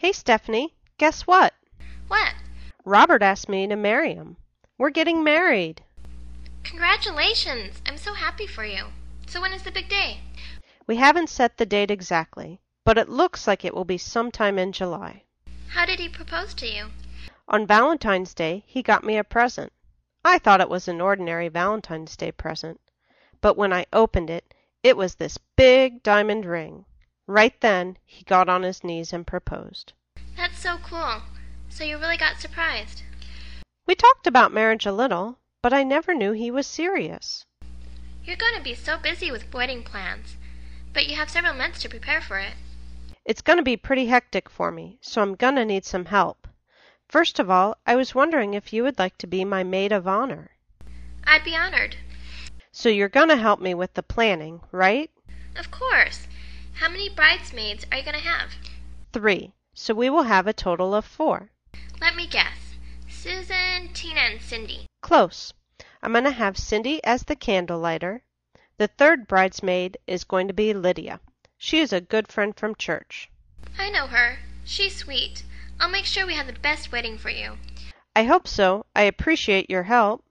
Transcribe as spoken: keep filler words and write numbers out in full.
Hey, Stephanie, guess what? What? Robert asked me to marry him. We're getting married. Congratulations! I'm so happy for you. So when is the big day? We haven't set the date exactly, but it looks like it will be sometime in July. How did he propose to you? On Valentine's Day, he got me a present. I thought it was an ordinary Valentine's Day present, but when I opened it, it was this big diamond ring. Right then, he got on his knees and proposed. That's so cool. So you really got surprised. We talked about marriage a little, but I never knew he was serious. You're going to be so busy with wedding plans, but you have several months to prepare for it. It's going to be pretty hectic for me, so I'm going to need some help. First of all, I was wondering if you would like to be my maid of honor. I'd be honored. So you're going to help me with the planning, right? Of course. How many bridesmaids are you going to have? Three, so we will have a total of four. Let me guess. Susan, Tina, and Cindy. Close. I'm going to have Cindy as the candle lighter. The third bridesmaid is going to be Lydia. She is a good friend from church. I know her. She's sweet. I'll make sure we have the best wedding for you. I hope so. I appreciate your help.